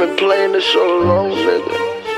been playing this so long, nigga.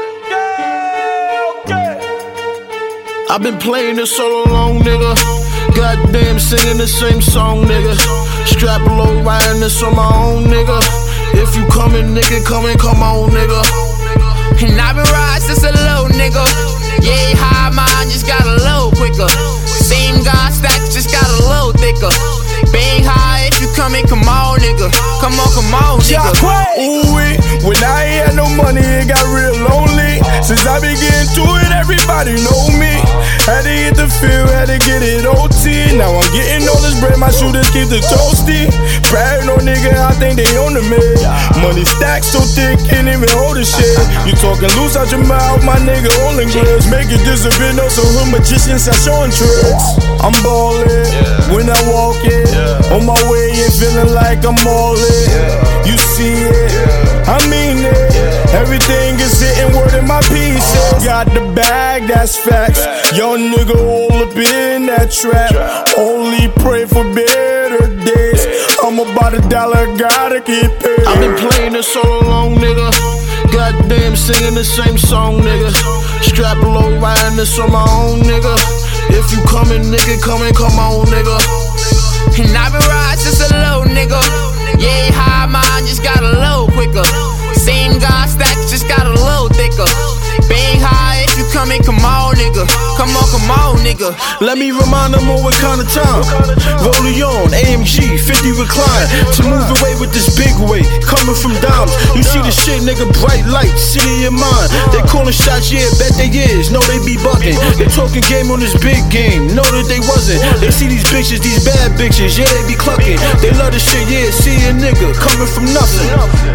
I've been playing this so long, nigga. Goddamn, singing the same song, nigga. Strap low, riding this on my own, nigga. If you coming, nigga, come on, nigga. And I've been riding since a low, nigga. Yeah, high mine just got a low quicker. Same God stack, just got a low thicker. Bang high if you coming, come on, nigga. Come on, nigga. Ooh-wee, when I ain't had no money, it got real lonely. Since I been getting to it, everybody know me. Had to hit the field, had to get it OT. Now I'm getting all this bread, my shooters keep the toasty. Paranoid nigga, I think they on the mid. Money stacked so thick, can't even hold a shit. You talking loose out your mouth, my nigga, all in grips. Make it disappear, no so hood magicians are showing tricks. I'm ballin', when I walk it. On my way in, feeling like I'm all in. You see it, I mean it. Everything is hitting word in my pieces. Got the bag, that's facts. Young nigga all up in that trap. Only pray for better days. I'm about $1, gotta get paid. I've been playing this so long, nigga. Goddamn, singing the same song, nigga. Strap low, riding this on my own, nigga. If you coming, nigga, come on, nigga. And I've been riding since a low, nigga. Yeah, high mine just got a low quicker. Same God stack, just got a low thicker. Bang high if you coming, come on, nigga. Come on, nigga. Let me remind them on what kind of time. Rolling on, AMG, 50 recline. To move away with this big weight, coming from dimes. You see the shit, nigga, bright lights, city in your mind. They calling shots, yeah, bet they is. No, they be bucking. They talking game on this big game. Know that they wasn't. They see these bitches, these bad bitches, yeah, they be clucking. They love the shit, yeah, see a nigga coming from nothing.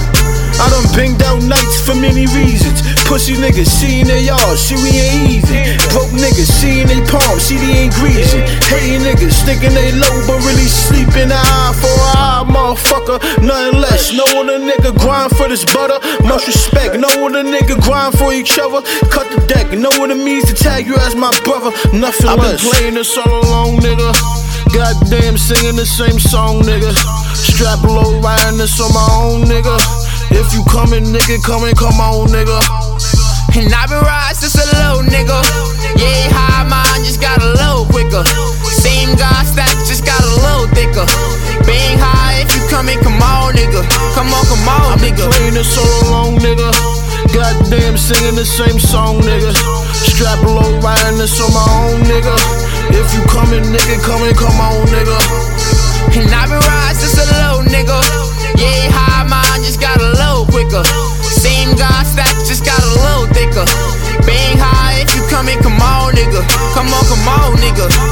I done banged out nights for many reasons. Pussy niggas, see in their yard, see we ain't easy. Broke niggas, see in they palms, see they ain't greasy. Hating niggas, thinking they low, but really sleeping eye for eye, motherfucker, nothing less. Know what a nigga grind for this butter, much respect. Know what a nigga grind for each other. Cut the deck, know what it means to tag you as my brother, nothing less. I've been playing this all along, nigga. Goddamn, singing the same song, nigga. Strap low, riding this on my own, nigga. If you coming, nigga, come on, nigga. And I've been riding since a low, nigga. Yeah, high mine just got a low quicker. Same God stack, just got a low thicker. Bang high if you coming, come on, nigga. Come on, I've been nigga. playing this so long, nigga. Goddamn, singing the same song, nigga. Strap low, riding this on my own, nigga. If you coming, nigga, come on, nigga. And I've been riding since a low, nigga. Yeah, high mine just got a low quicker. Same God stack, just got a low thicker. Bang high if you coming, come on, nigga. Come on, nigga.